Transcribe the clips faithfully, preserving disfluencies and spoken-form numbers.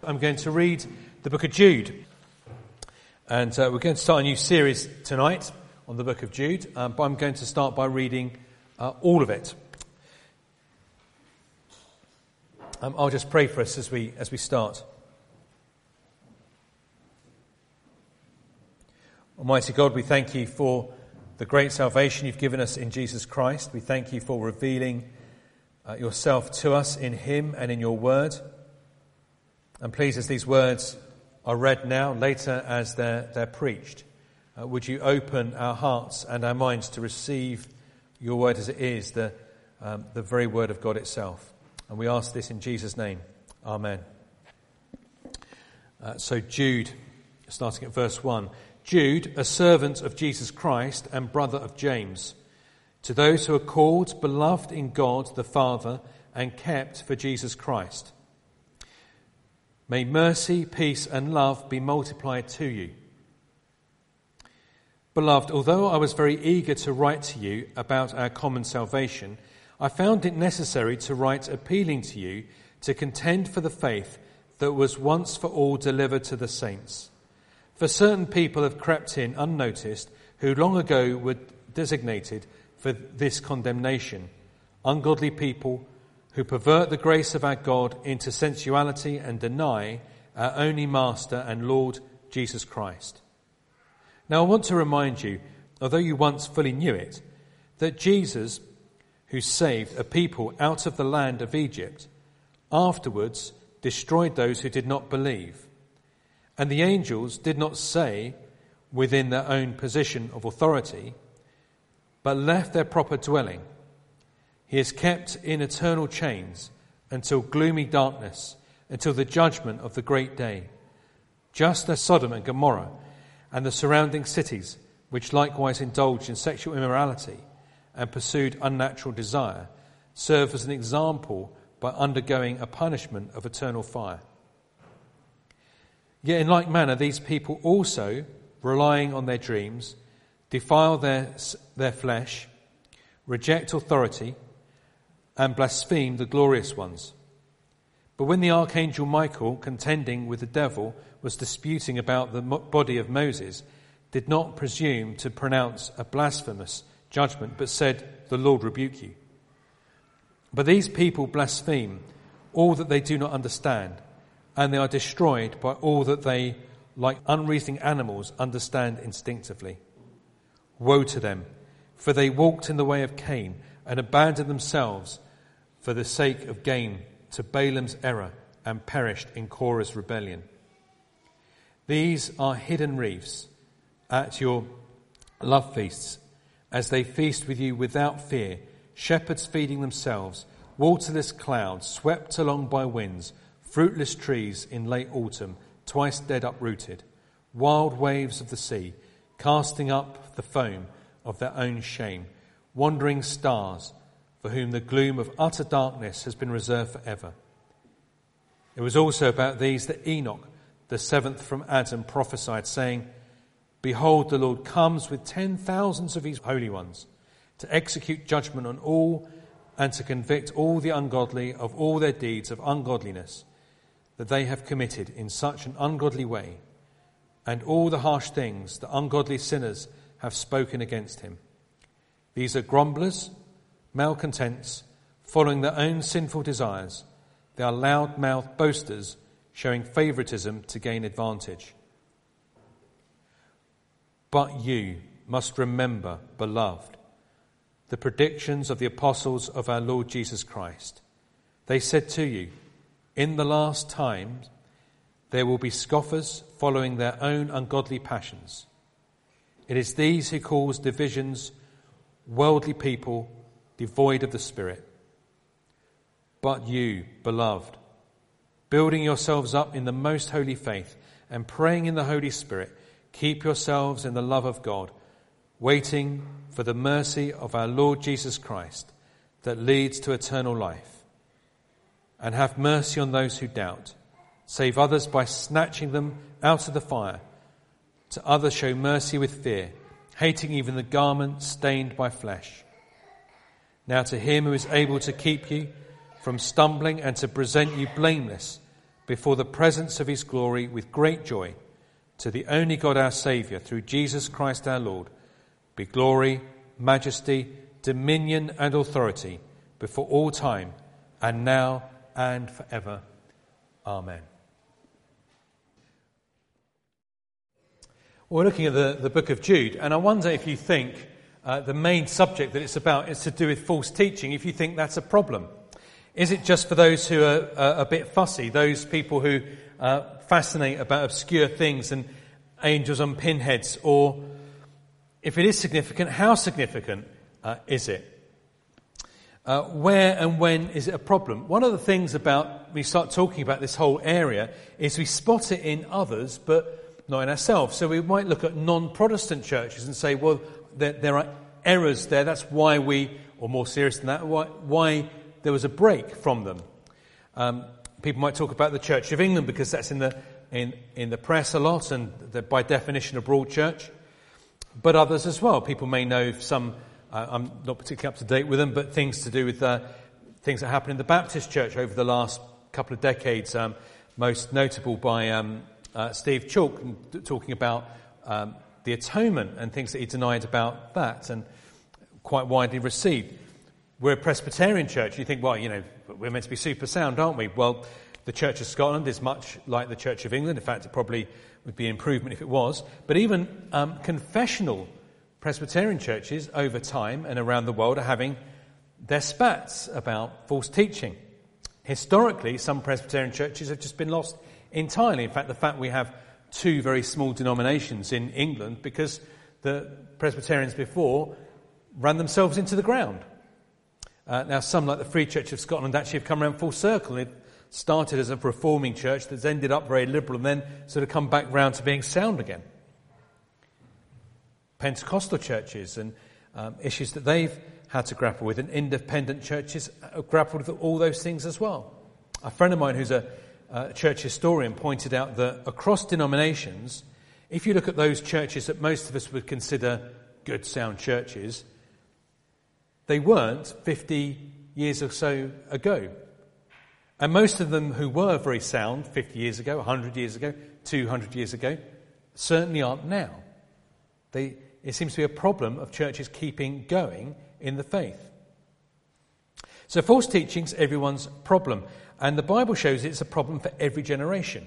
I'm going to read the book of Jude, and uh, we're going to start a new series tonight on the book of Jude, um, but I'm going to start by reading uh, all of it. Um, I'll just pray for us as we as we start. Almighty God, we thank you for the great salvation you've given us in Jesus Christ. We thank you for revealing uh, yourself to us in him and in your word. And please, as these words are read now, later as they're, they're preached, uh, would you open our hearts and our minds to receive your word as it is, the, um, the very word of God itself. And we ask this in Jesus' name. Amen. Uh, so Jude, starting at verse one. Jude, a servant of Jesus Christ and brother of James, to those who are called, beloved in God the Father, and kept for Jesus Christ. May mercy, peace, and love be multiplied to you. Beloved, although I was very eager to write to you about our common salvation, I found it necessary to write appealing to you to contend for the faith that was once for all delivered to the saints. For certain people have crept in unnoticed, who long ago were designated for this condemnation, ungodly people who pervert the grace of our God into sensuality and deny our only Master and Lord Jesus Christ. Now I want to remind you, although you once fully knew it, that Jesus, who saved a people out of the land of Egypt, afterwards destroyed those who did not believe. And the angels did not say within their own position of authority, but left their proper dwelling. He is kept in eternal chains until gloomy darkness, until the judgment of the great day. Just as Sodom and Gomorrah and the surrounding cities, which likewise indulged in sexual immorality and pursued unnatural desire, serve as an example by undergoing a punishment of eternal fire. Yet in like manner, these people also, relying on their dreams, defile their, their flesh, reject authority, and blaspheme the glorious ones. But when the archangel Michael, contending with the devil, was disputing about the body of Moses, did not presume to pronounce a blasphemous judgment, but said, "The Lord rebuke you." But these people blaspheme all that they do not understand, and they are destroyed by all that they, like unreasoning animals, understand instinctively. Woe to them, for they walked in the way of Cain and abandoned themselves for the sake of gain to Balaam's error and perished in Korah's rebellion. These are hidden reefs at your love feasts, as they feast with you without fear, shepherds feeding themselves, waterless clouds swept along by winds, fruitless trees in late autumn, twice dead uprooted, wild waves of the sea, casting up the foam of their own shame, wandering stars, for whom the gloom of utter darkness has been reserved forever. It was also about these that Enoch, the seventh from Adam, prophesied, saying, "Behold, the Lord comes with ten thousands of his holy ones, to execute judgment on all and to convict all the ungodly of all their deeds of ungodliness that they have committed in such an ungodly way, and all the harsh things the ungodly sinners have spoken against him. These are grumblers, malcontents, following their own sinful desires. They are loud-mouthed boasters, showing favoritism to gain advantage. But you must remember, beloved, the predictions of the apostles of our Lord Jesus Christ. They said to you, in the last times there will be scoffers following their own ungodly passions. It is these who cause divisions, worldly people, devoid of the Spirit. But you, beloved, building yourselves up in the most holy faith and praying in the Holy Spirit, keep yourselves in the love of God, waiting for the mercy of our Lord Jesus Christ that leads to eternal life. And have mercy on those who doubt. Save others by snatching them out of the fire. To others show mercy with fear, hating even the garment stained by flesh. Now to him who is able to keep you from stumbling and to present you blameless before the presence of his glory with great joy. To the only God our Saviour, through Jesus Christ our Lord, be glory, majesty, dominion and authority before all time, and now and forever. Amen. We're looking at the, the book of Jude, and I wonder if you think uh, the main subject that it's about is to do with false teaching, if you think that's a problem. Is it just for those who are uh, a bit fussy, those people who uh, fascinate about obscure things and angels on pinheads? Or if it is significant, how significant uh, is it? Uh, where and when is it a problem? One of the things about when we start talking about this whole area is we spot it in others, but not in ourselves. So we might look at non-Protestant churches and say, well, there, there are errors there. That's why we, or more serious than that, why, why there was a break from them. Um, people might talk about the Church of England because that's in the in, in the press a lot, and by definition a broad church. But others as well. People may know some, uh, I'm not particularly up to date with them, but things to do with uh, things that happened in the Baptist Church over the last couple of decades, um, most notable by um, uh, Steve Chalk, talking about um, the atonement and things that he denied about that, and quite widely received. We're a Presbyterian church. You think, well, you know, we're meant to be super sound, aren't we? Well, the Church of Scotland is much like the Church of England. In fact, it probably would be an improvement if it was. But even um, confessional Presbyterian churches over time and around the world are having their spats about false teaching. Historically, some Presbyterian churches have just been lost entirely. In fact, the fact we have two very small denominations in England because the Presbyterians before ran themselves into the ground. Uh, now, some, like the Free Church of Scotland, actually have come around full circle. It started as a reforming church that's ended up very liberal and then sort of come back round to being sound again. Pentecostal churches and um, issues that they've had to grapple with, and independent churches have grappled with all those things as well. A friend of mine who's a, a church historian pointed out that across denominations, if you look at those churches that most of us would consider good, sound churches, they weren't fifty years or so ago. And most of them who were very sound fifty years ago, one hundred years ago, two hundred years ago, certainly aren't now. They, it seems to be a problem of churches keeping going in the faith. So false teaching's everyone's problem. And the Bible shows it's a problem for every generation.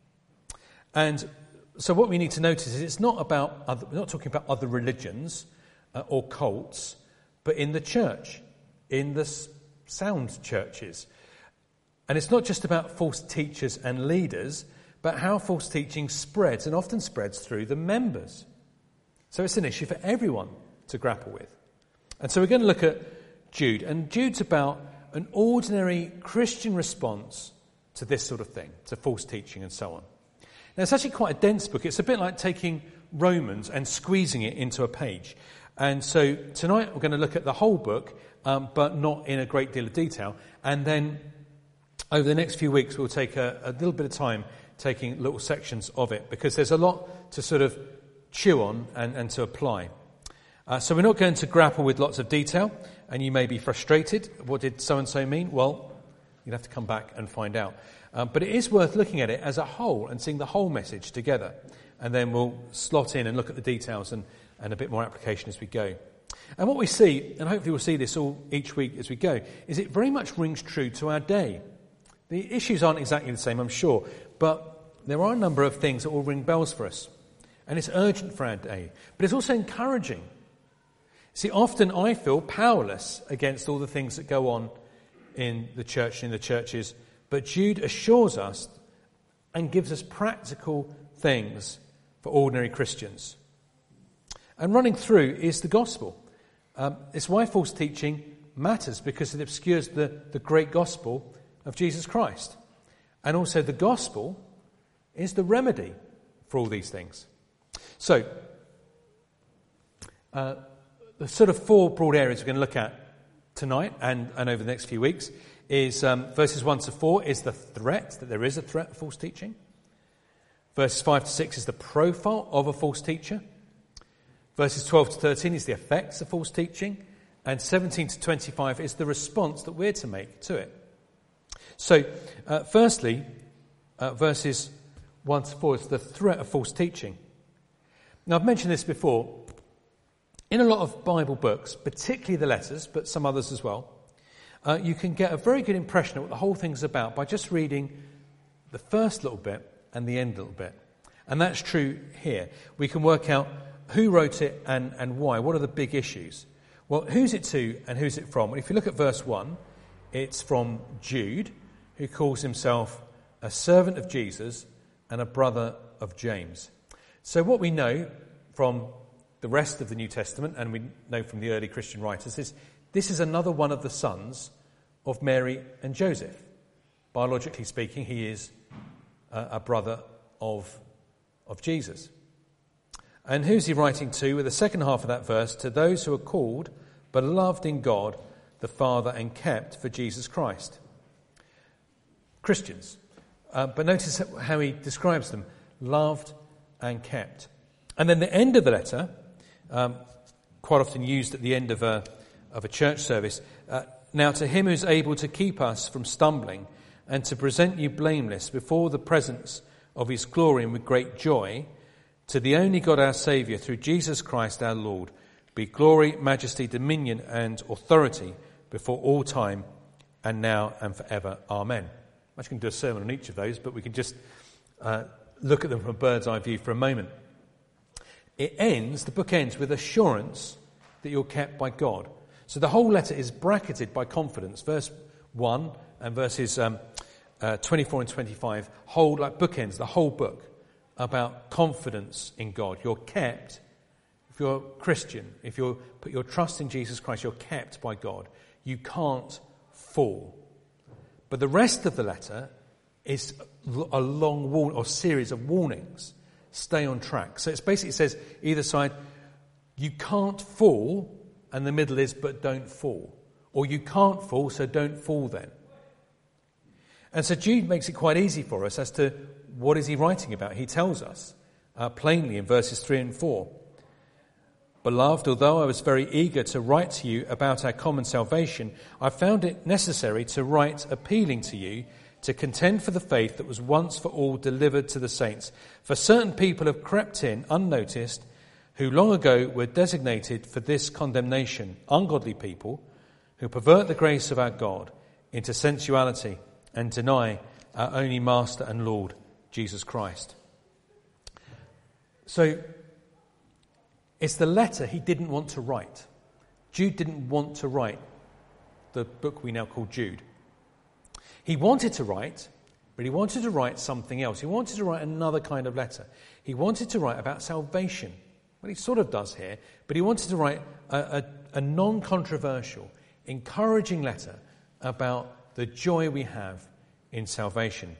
And so what we need to notice is it's not about, other, we're not talking about other religions uh, or cults, but in the church, in the sound churches. And it's not just about false teachers and leaders, but how false teaching spreads, and often spreads through the members. So it's an issue for everyone to grapple with. And so we're going to look at Jude. And Jude's about an ordinary Christian response to this sort of thing, to false teaching and so on. Now, it's actually quite a dense book. It's a bit like taking Romans and squeezing it into a page. And so tonight we're going to look at the whole book, um, but not in a great deal of detail. And then over the next few weeks we'll take a, a little bit of time taking little sections of it, because there's a lot to sort of chew on and, and to apply. Uh, so we're not going to grapple with lots of detail, and you may be frustrated. What did so-and-so mean? Well, you'll have to come back and find out. Um, but it is worth looking at it as a whole and seeing the whole message together. And then we'll slot in and look at the details and and a bit more application as we go. And what we see, and hopefully we'll see this all each week as we go, is it very much rings true to our day. The issues aren't exactly the same, I'm sure, but there are a number of things that will ring bells for us. And it's urgent for our day. But it's also encouraging. See, often I feel powerless against all the things that go on in the church and in the churches, but Jude assures us and gives us practical things for ordinary Christians. And running through is the gospel. Um, it's why false teaching matters, because it obscures the, the great gospel of Jesus Christ. And also the gospel is the remedy for all these things. So, uh, the sort of four broad areas we're going to look at tonight and, and over the next few weeks is um, verses one to four is the threat, that there is a threat of false teaching. Verses five to six is the profile of a false teacher. Verses twelve to thirteen is the effects of false teaching, and seventeen to twenty-five is the response that we're to make to it. So, uh, firstly, uh, verses one to four, is the threat of false teaching. Now, I've mentioned this before. In a lot of Bible books, particularly the letters, but some others as well, uh, you can get a very good impression of what the whole thing's about by just reading the first little bit and the end little bit. And that's true here. We can work out who wrote it and, and why. What are the big issues? Well, who's it to and who's it from? Well, if you look at verse one, it's from Jude, who calls himself a servant of Jesus and a brother of James. So what we know from the rest of the New Testament, and we know from the early Christian writers, is this is another one of the sons of Mary and Joseph. Biologically speaking, he is a, a brother of, of Jesus. And who's he writing to? With the second half of that verse, to those who are called, beloved in God, the Father, and kept for Jesus Christ. Christians. Uh, but notice how he describes them. Loved and kept. And then the end of the letter, um, quite often used at the end of a, of a church service. Uh, now to him who's able to keep us from stumbling and to present you blameless before the presence of his glory and with great joy, to the only God our Saviour, through Jesus Christ our Lord, be glory, majesty, dominion and authority before all time and now and forever. Amen. I'm actually going to do a sermon on each of those, but we can just uh, look at them from a bird's eye view for a moment. It ends, the book ends with assurance that you're kept by God. So the whole letter is bracketed by confidence. Verse one and verses um, uh, twenty-four and twenty-five hold like bookends, the whole book, about confidence in God. You're kept. If you're a Christian, if you put your trust in Jesus Christ, you're kept by God. You can't fall. But the rest of the letter is a long warn or series of warnings. Stay on track. So it's basically it says either side, you can't fall, and the middle is, but don't fall. Or you can't fall, so don't fall then. And so Jude makes it quite easy for us as to what is he writing about. He tells us uh, plainly in verses three and four. Beloved, although I was very eager to write to you about our common salvation, I found it necessary to write appealing to you to contend for the faith that was once for all delivered to the saints. For certain people have crept in unnoticed, who long ago were designated for this condemnation, ungodly people who pervert the grace of our God into sensuality and deny our only Master and Lord, Jesus Christ. So, it's the letter he didn't want to write. Jude didn't want to write the book we now call Jude. He wanted to write, but he wanted to write something else. He wanted to write another kind of letter. He wanted to write about salvation. Well, he sort of does here, but he wanted to write a, a, a non-controversial, encouraging letter about the joy we have in salvation.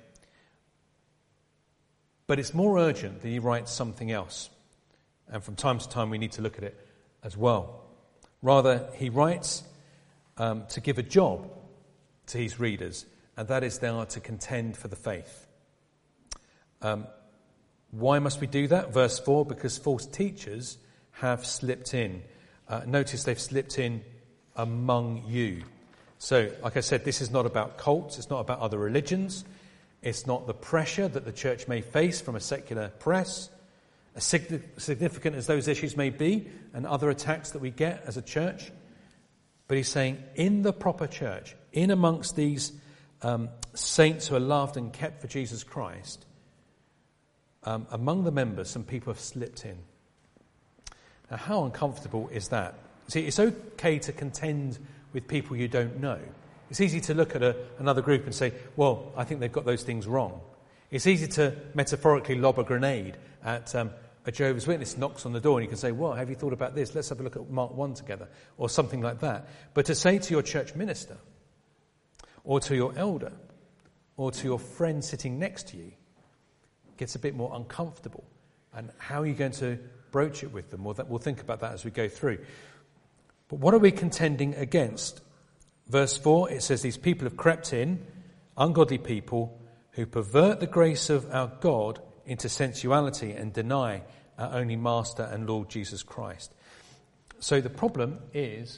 But it's more urgent that he writes something else. And from time to time we need to look at it as well. Rather, he writes um, to give a job to his readers, and that is they are to contend for the faith. Um, why must we do that? Verse four, because false teachers have slipped in. Uh, notice they've slipped in among you. So, like I said, this is not about cults, it's not about other religions, it's not the pressure that the church may face from a secular press, as significant as those issues may be, and other attacks that we get as a church. But he's saying, in the proper church, in amongst these um, saints who are loved and kept for Jesus Christ, um, among the members, some people have slipped in. Now, how uncomfortable is that? See, it's okay to contend with people you don't know. It's easy to look at a, another group and say, well, I think they've got those things wrong. It's easy to metaphorically lob a grenade at um, a Jehovah's Witness knocks on the door and you can say, well, have you thought about this? Let's have a look at Mark one together, or something like that. But to say to your church minister, or to your elder, or to your friend sitting next to you, gets a bit more uncomfortable. And how are you going to broach it with them? Well, that, we'll think about that as we go through. But what are we contending against? Verse four, it says these people have crept in, ungodly people, who pervert the grace of our God into sensuality and deny our only Master and Lord Jesus Christ. So the problem is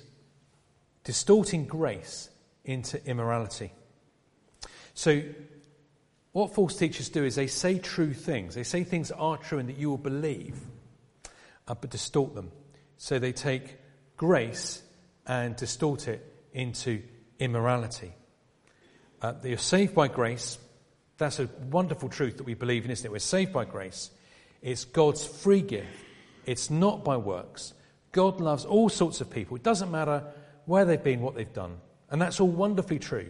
distorting grace into immorality. So what false teachers do is they say true things. They say things that are true and that you will believe, uh, but distort them. So they take grace and distort it into immorality. Uh, that you're saved by grace. That's a wonderful truth that we believe in, isn't it? We're saved by grace. It's God's free gift. It's not by works. God loves all sorts of people. It doesn't matter where they've been, what they've done. And that's all wonderfully true.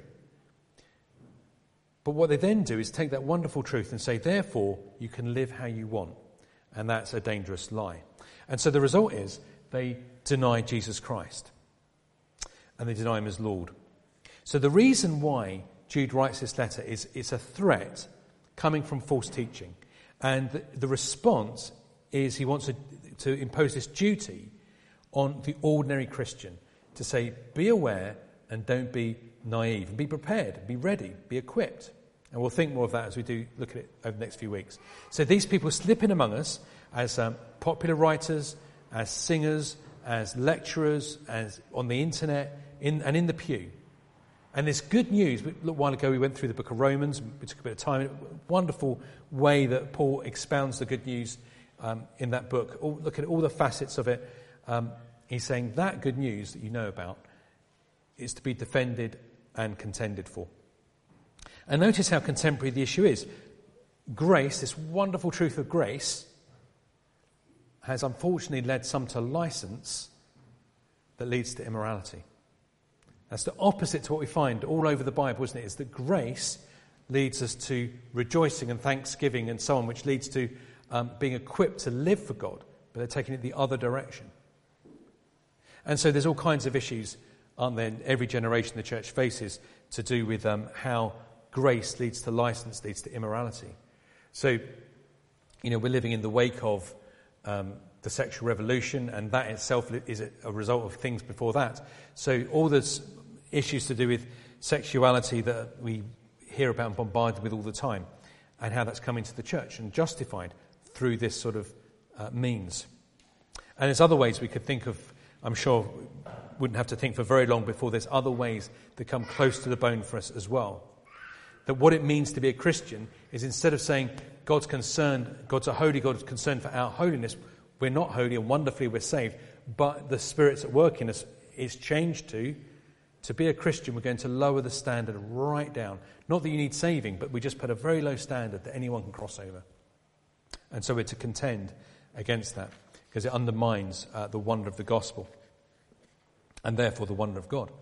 But what they then do is take that wonderful truth and say, therefore, you can live how you want. And that's a dangerous lie. And so the result is they deny Jesus Christ. And they deny him as Lord. So the reason why Jude writes this letter is it's a threat coming from false teaching. And the, the response is he wants to, to impose this duty on the ordinary Christian to say, be aware and don't be naive. And be prepared, be ready, be equipped. And we'll think more of that as we do look at it over the next few weeks. So these people slip in among us as um, popular writers, as singers, as lecturers, as on the internet, in, and in the pew. And this good news, a little while ago we went through the book of Romans, we took a bit of time, a wonderful way that Paul expounds the good news um, in that book. All, look at all the facets of it. Um, he's saying that good news that you know about is to be defended and contended for. And notice how contemporary the issue is. Grace, this wonderful truth of grace, has unfortunately led some to license that leads to immorality. That's the opposite to what we find all over the Bible, isn't it? It's that grace leads us to rejoicing and thanksgiving and so on, which leads to um, being equipped to live for God, but they're taking it the other direction. And so there's all kinds of issues, aren't there, in every generation the church faces to do with um, how grace leads to license, leads to immorality. So, you know, we're living in the wake of um, the sexual revolution, and that itself is a result of things before that. So all those issues to do with sexuality that we hear about and bombarded with all the time, and how that's come into the church and justified through this sort of uh, means. And there's other ways we could think of, I'm sure wouldn't have to think for very long before there's other ways that come close to the bone for us as well. That what it means to be a Christian is instead of saying God's concerned, God's a holy God, is concerned for our holiness, we're not holy and wonderfully we're saved, but the Spirit's at work in us is changed to, to be a Christian, we're going to lower the standard right down. Not that you need saving, but we just put a very low standard that anyone can cross over. And so we're to contend against that, because it undermines uh, the wonder of the gospel, and therefore the wonder of God.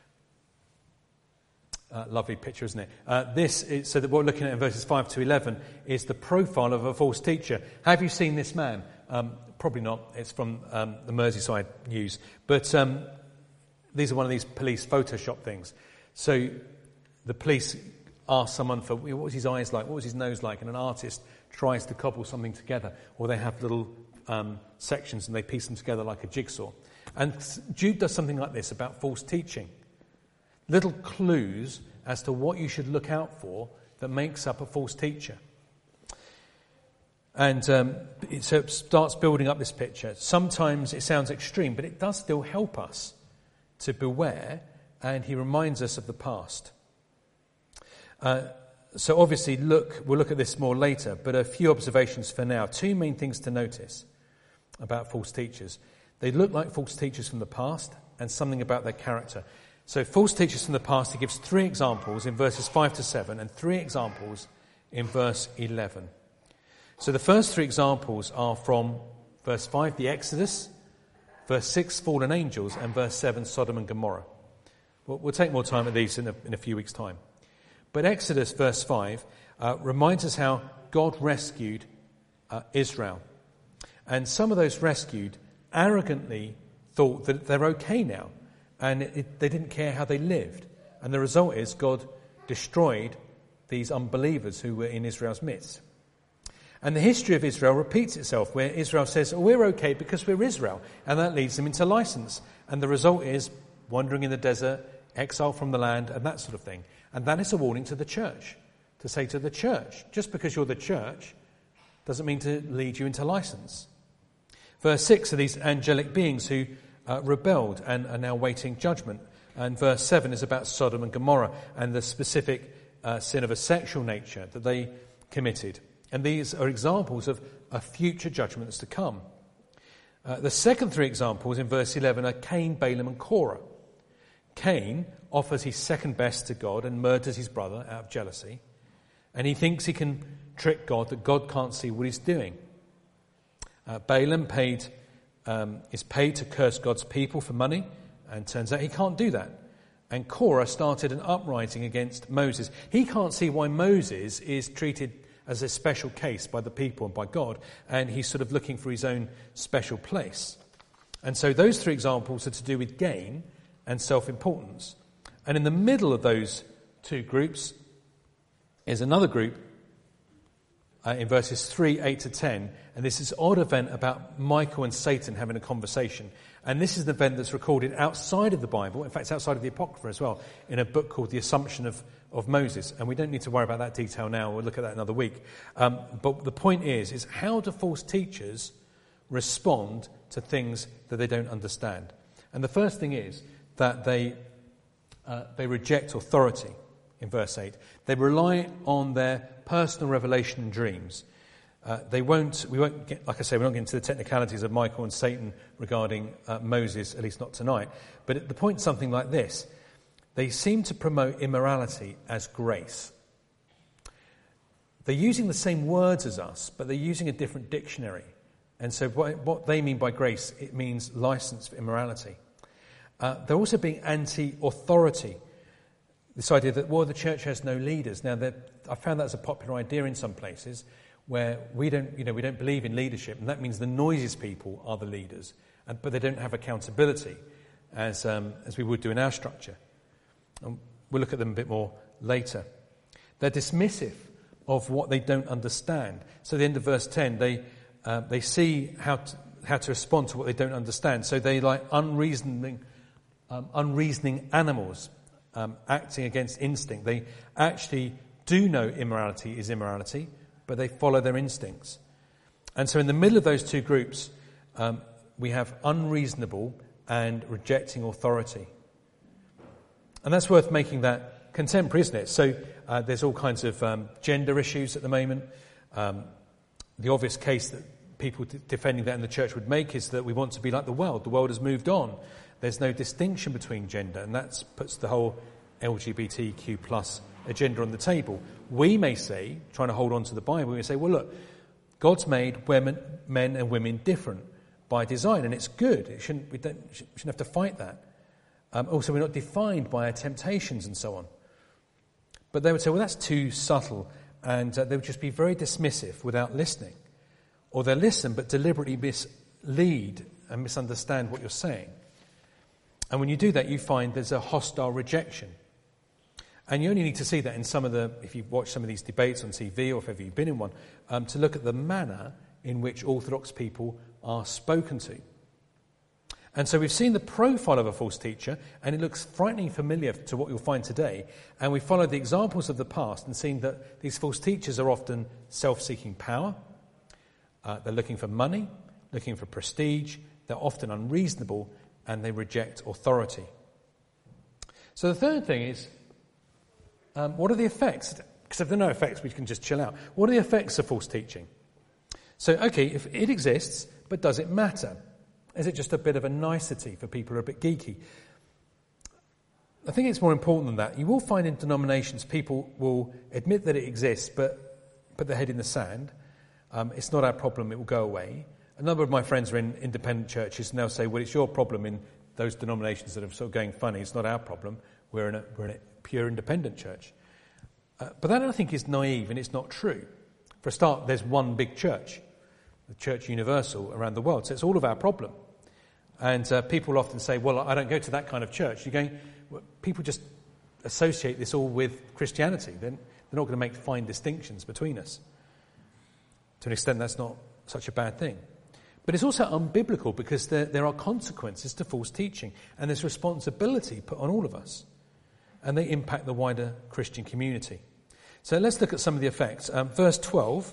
Uh, lovely picture, isn't it? Uh, this is, so that what we're looking at in verses five to eleven is the profile of a false teacher. Have you seen this man? Um, probably not. It's from um, the Merseyside News. But um, these are one of these police Photoshop things. So the police ask someone for, what was his eyes like? What was his nose like? And an artist tries to cobble something together. Or they have little um, sections and they piece them together like a jigsaw. And Jude does something like this about false teaching. Little clues as to what you should look out for that makes up a false teacher. And um, it, so it starts building up this picture. Sometimes it sounds extreme, but it does still help us to beware, and he reminds us of the past. Uh, so obviously, look, we'll look at this more later, but a few observations for now. Two main things to notice about false teachers. They look like false teachers from the past, and something about their character. So false teachers from the past, he gives three examples in verses five to seven and three examples in verse eleven. So the first three examples are from verse five, the Exodus, verse six, fallen angels, and verse seven, Sodom and Gomorrah. We'll, we'll take more time at these in a, in a few weeks' time. But Exodus, verse five, uh, reminds us how God rescued uh, Israel. And some of those rescued arrogantly thought that they're okay now. And it, it, they didn't care how they lived. And the result is God destroyed these unbelievers who were in Israel's midst. And the history of Israel repeats itself, where Israel says, oh, we're okay because we're Israel. And that leads them into license. And the result is wandering in the desert, exile from the land, and that sort of thing. And that is a warning to the church, to say to the church, just because you're the church doesn't mean to lead you into license. Verse six are these angelic beings who Uh, rebelled and are now waiting judgment. And verse seven is about Sodom and Gomorrah and the specific uh, sin of a sexual nature that they committed. And these are examples of, of future judgments to come. Uh, the second three examples in verse eleven are Cain, Balaam and Korah. Cain offers his second best to God and murders his brother out of jealousy. And he thinks he can trick God, that God can't see what he's doing. Uh, Balaam paid, um, is paid to curse God's people for money, and turns out he can't do that. And Korah started an uprising against Moses. He can't see why Moses is treated as a special case by the people and by God, and he's sort of looking for his own special place. And so those three examples are to do with gain and self-importance. And in the middle of those two groups is another group uh, in verses three, eight to ten, and this is an odd event about Michael and Satan having a conversation. And this is an event that's recorded outside of the Bible, in fact it's outside of the Apocrypha as well, in a book called The Assumption of, of Moses. And we don't need to worry about that detail now, we'll look at that another week. Um, but the point is, is how do false teachers respond to things that they don't understand? And the first thing is that they uh, they reject authority in verse eight. They rely on their personal revelation and dreams. Uh, they won't, we won't get, like I say, we're not getting into the technicalities of Michael and Satan regarding uh, Moses, at least not tonight. But the point is something like this. They seem to promote immorality as grace. They're using the same words as us, but they're using a different dictionary. And so what, what they mean by grace, it means license for immorality. Uh, they're also being anti-authority. This idea that, well, the church has no leaders. Now, I found that as a popular idea in some places, where we don't, you know, we don't believe in leadership, and that means the noisiest people are the leaders, and, but they don't have accountability, as um, as we would do in our structure. And we'll look at them a bit more later. They're dismissive of what they don't understand. So at the end of verse ten, they uh, they see how to, how to respond to what they don't understand. So they like unreasoning, um, unreasoning animals um, acting against instinct. They actually do know immorality is immorality, but they follow their instincts. And so in the middle of those two groups, um, we have unreasonable and rejecting authority. And that's worth making that contemporary, isn't it? So uh, there's all kinds of um, gender issues at the moment. Um, the obvious case that people d- defending that in the church would make is that we want to be like the world. The world has moved on. There's no distinction between gender, and that puts the whole L G B T Q plus agenda on the table. We may say, trying to hold on to the Bible, we may say, well, look, God's made women, men and women different by design, and it's good. It shouldn't, we don't, shouldn't have to fight that. Um, also, we're not defined by our temptations and so on. But they would say, well, that's too subtle, and uh, they would just be very dismissive without listening. Or they'll listen but deliberately mislead and misunderstand what you're saying. And when you do that, you find there's a hostile rejection. And you only need to see that in some of the, if you've watched some of these debates on T V or if ever you've been in one, um, to look at the manner in which Orthodox people are spoken to. And so we've seen the profile of a false teacher, and it looks frighteningly familiar to what you'll find today. And we follow the examples of the past and seen that these false teachers are often self-seeking power. Uh, they're looking for money, looking for prestige. They're often unreasonable, and they reject authority. So the third thing is, Um, what are the effects? Because if there are no effects, we can just chill out. What are the effects of false teaching? So, okay, if it exists, but does it matter? Is it just a bit of a nicety for people who are a bit geeky? I think it's more important than that. You will find in denominations people will admit that it exists, but put their head in the sand. Um, it's not our problem, it will go away. A number of my friends are in independent churches, and they'll say, well, it's your problem in those denominations that are sort of going funny. It's not our problem. We're in a, we're in a pure independent church. Uh, but that, I think, is naive, and it's not true. For a start, there's one big church, the Church Universal around the world, so it's all of our problem. And uh, people often say, well, I don't go to that kind of church. You're going, well, people just associate this all with Christianity. They're, they're not going to make fine distinctions between us. To an extent, that's not such a bad thing. But it's also unbiblical because there, there are consequences to false teaching, and there's responsibility put on all of us. And they impact the wider Christian community. So let's look at some of the effects. Um, verse twelve,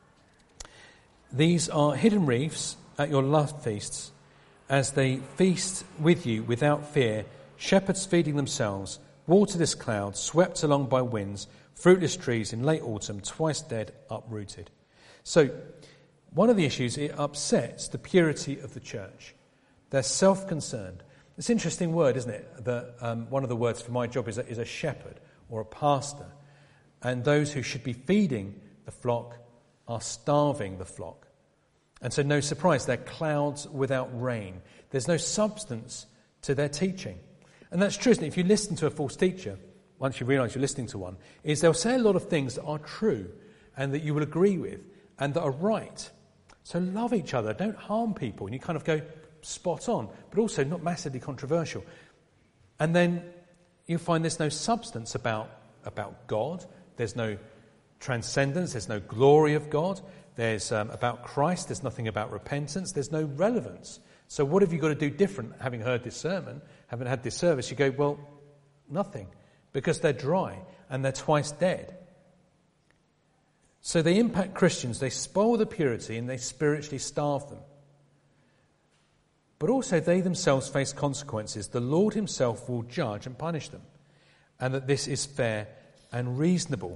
these are hidden reefs at your love feasts, as they feast with you without fear, shepherds feeding themselves, water this cloud, swept along by winds, fruitless trees in late autumn, twice dead, uprooted. So, one of the issues, it upsets the purity of the church. They're self-concerned. It's an interesting word, isn't it? That um, one of the words for my job is a, is a shepherd or a pastor. And those who should be feeding the flock are starving the flock. And so no surprise, they're clouds without rain. There's no substance to their teaching. And that's true, isn't it? If you listen to a false teacher, once you realise you're listening to one, is they'll say a lot of things that are true and that you will agree with and that are right. So love each other, don't harm people. And you kind of go spot on, but also not massively controversial. And then you find there's no substance about, about God. There's no transcendence. There's no glory of God. There's um, about Christ. There's nothing about repentance. There's no relevance. So what have you got to do different, having heard this sermon, having had this service? You go, well, nothing, because they're dry and they're twice dead. So they impact Christians, they spoil the purity and they spiritually starve them. But also they themselves face consequences. The Lord himself will judge and punish them, and that this is fair and reasonable.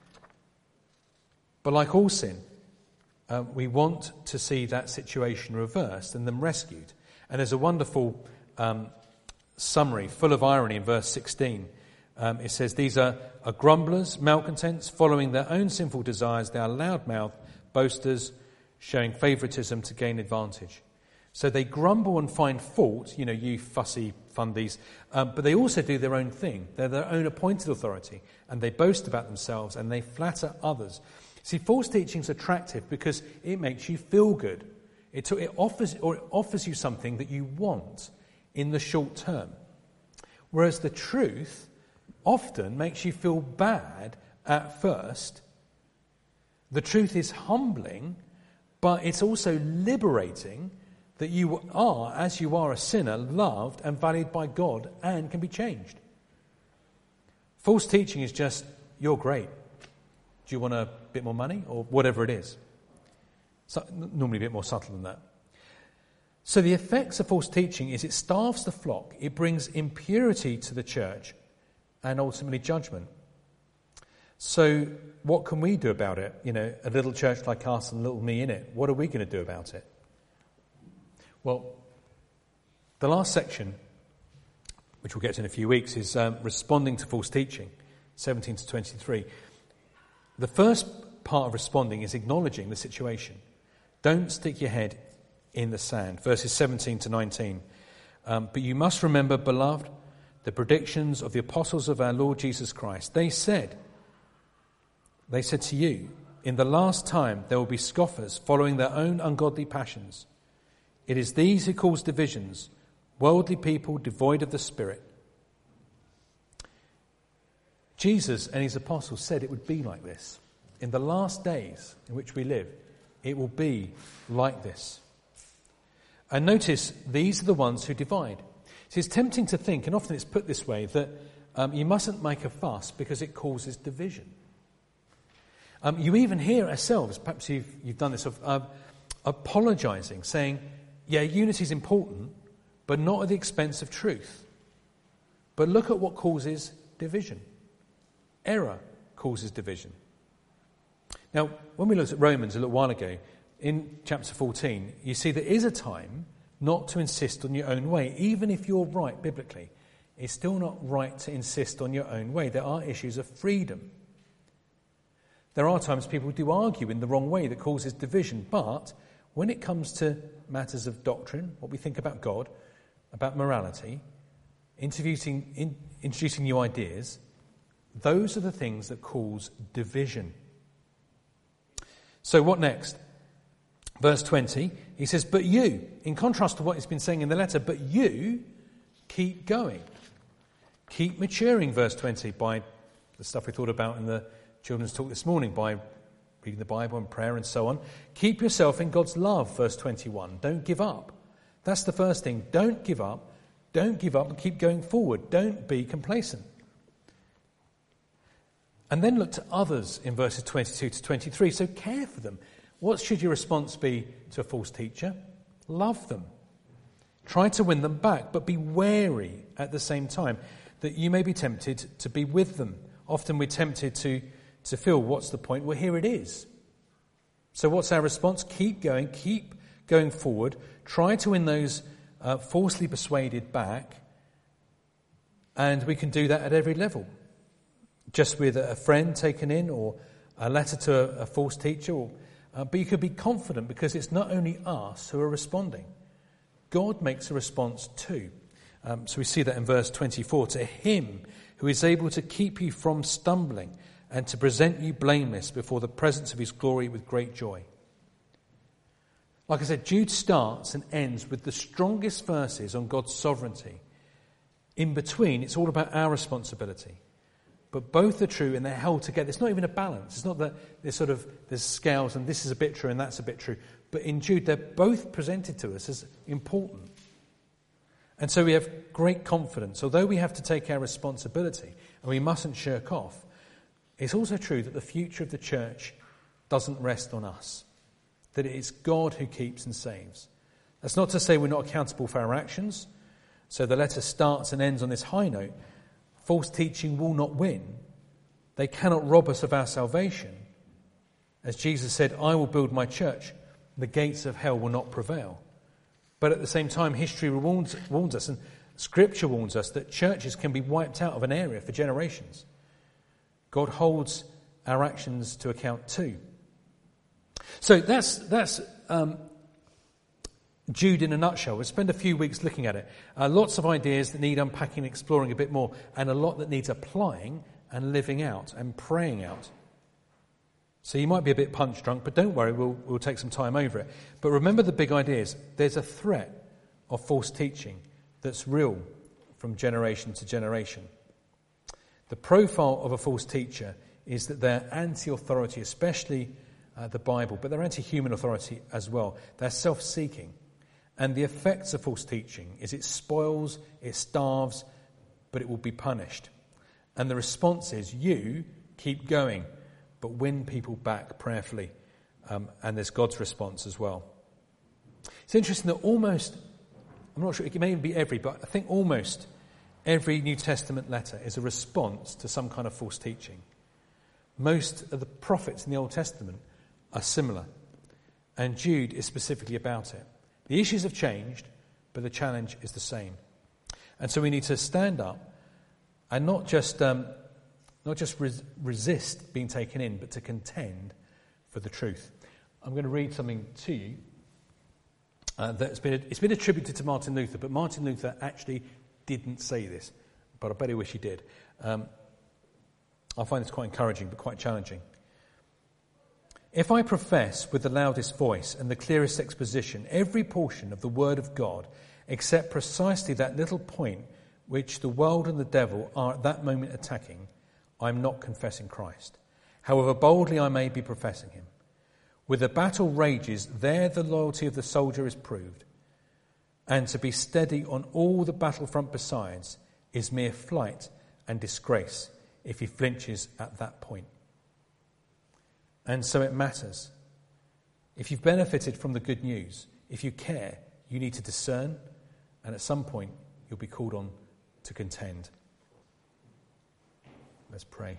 But like all sin, uh, we want to see that situation reversed and them rescued. And there's a wonderful um, summary, full of irony, in verse sixteen. Um, it says, these are, are grumblers, malcontents, following their own sinful desires. They are loudmouthed, boasters, showing favouritism to gain advantage. So they grumble and find fault, you know, you fussy fundies, um, but they also do their own thing. They're their own appointed authority, and they boast about themselves, and they flatter others. See, false teaching is attractive because it makes you feel good. It, it offers or it offers you something that you want in the short term. Whereas the truth often makes you feel bad at first. The truth is humbling, but it's also liberating that you are, as you are a sinner, loved and valued by God and can be changed. False teaching is just, you're great. Do you want a bit more money? Or whatever it is. So, normally a bit more subtle than that. So the effects of false teaching is it starves the flock, it brings impurity to the church, and ultimately judgment. So what can we do about it? You know, a little church like us and little me in it, what are we going to do about it? Well, the last section, which we'll get to in a few weeks, is um, responding to false teaching, seventeen to twenty-three. The first part of responding is acknowledging the situation. Don't stick your head in the sand. Verses seventeen to nineteen. Um, but you must remember, beloved, the predictions of the apostles of our Lord Jesus Christ. They said, they said to you, in the last time there will be scoffers following their own ungodly passions. It is these who cause divisions, worldly people devoid of the Spirit. Jesus and his apostles said it would be like this. In the last days in which we live, it will be like this. And notice, these are the ones who divide. See, it's tempting to think, and often it's put this way, that um, you mustn't make a fuss because it causes division. Um, you even hear ourselves, perhaps you've, you've done this, of uh, apologising, saying, yeah, unity is important, but not at the expense of truth. But look at what causes division. Error causes division. Now, when we looked at Romans a little while ago, in chapter fourteen, you see there is a time not to insist on your own way. Even if you're right biblically, it's still not right to insist on your own way. There are issues of freedom. There are times people do argue in the wrong way that causes division, but when it comes to matters of doctrine, what we think about God, about morality, introducing, in, introducing new ideas, those are the things that cause division. So what next? Verse twenty, he says, but you, in contrast to what he's been saying in the letter, but you keep going. Keep maturing, verse twenty, by the stuff we thought about in the children's talk this morning, by reading the Bible and prayer and so on. Keep yourself in God's love, verse twenty-one. Don't give up. That's the first thing. Don't give up. Don't give up and keep going forward. Don't be complacent. And then look to others in verses twenty-two to twenty-three. So care for them. What should your response be to a false teacher? Love them. Try to win them back, but be wary at the same time that you may be tempted to be with them. often we're tempted to, to feel, what's the point? Well, here it is. So what's our response? Keep going, keep going forward. Try to win those uh, falsely persuaded back. And we can do that at every level. Just with a friend taken in, or a letter to a, a false teacher. Or, uh, but you could be confident because it's not only us who are responding. God makes a response too. Um, so we see that in verse twenty-four. To him who is able to keep you from stumbling and to present you blameless before the presence of his glory with great joy. Like I said, Jude starts and ends with the strongest verses on God's sovereignty. In between, it's all about our responsibility. But both are true and they're held together. It's not even a balance. It's not that there's sort of there's scales and this is a bit true and that's a bit true. But in Jude, they're both presented to us as important. And so we have great confidence. Although we have to take our responsibility and we mustn't shirk off, it's also true that the future of the church doesn't rest on us. That it is God who keeps and saves. That's not to say we're not accountable for our actions. So the letter starts and ends on this high note. False teaching will not win. They cannot rob us of our salvation. As Jesus said, I will build my church. The gates of hell will not prevail. But at the same time, history warns, warns us, and Scripture warns us, that churches can be wiped out of an area for generations. God holds our actions to account too. So that's that's um, Jude in a nutshell. We'll spend a few weeks looking at it. Uh, lots of ideas that need unpacking and exploring a bit more, and a lot that needs applying and living out and praying out. So you might be a bit punch drunk, but don't worry, we'll, we'll take some time over it. But remember the big ideas. There's a threat of false teaching that's real from generation to generation. The profile of a false teacher is that they're anti-authority, especially uh, the Bible, but they're anti-human authority as well. They're self-seeking. And the effects of false teaching is it spoils, it starves, but it will be punished. And the response is, you keep going, but win people back prayerfully. Um, and there's God's response as well. It's interesting that almost, I'm not sure, it may even be every, but I think almost every New Testament letter is a response to some kind of false teaching. Most of the prophets in the Old Testament are similar. And Jude is specifically about it. The issues have changed, but the challenge is the same. And so we need to stand up and not just um, not just res- resist being taken in, but to contend for the truth. I'm going to read something to you uh, that's been it's been attributed to Martin Luther, but Martin Luther actually didn't say this, but I bet he wish he did. Um, I find this quite encouraging, but quite challenging. If I profess with the loudest voice and the clearest exposition every portion of the Word of God, except precisely that little point which the world and the devil are at that moment attacking, I am not confessing Christ, however boldly I may be professing him. Where the battle rages, there the loyalty of the soldier is proved, and to be steady on all the battlefront besides is mere flight and disgrace if he flinches at that point. And so it matters. If you've benefited from the good news, if you care, you need to discern, and at some point you'll be called on to contend. Let's pray.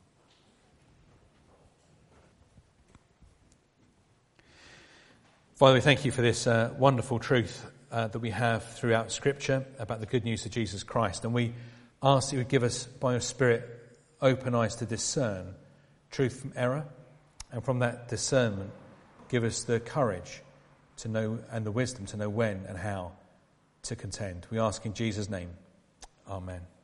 Father, we thank you for this uh, wonderful truth uh, that we have throughout Scripture about the good news of Jesus Christ. And we ask that you would give us, by your Spirit, open eyes to discern truth from error. And from that discernment, give us the courage to know and the wisdom to know when and how to contend. We ask in Jesus' name. Amen.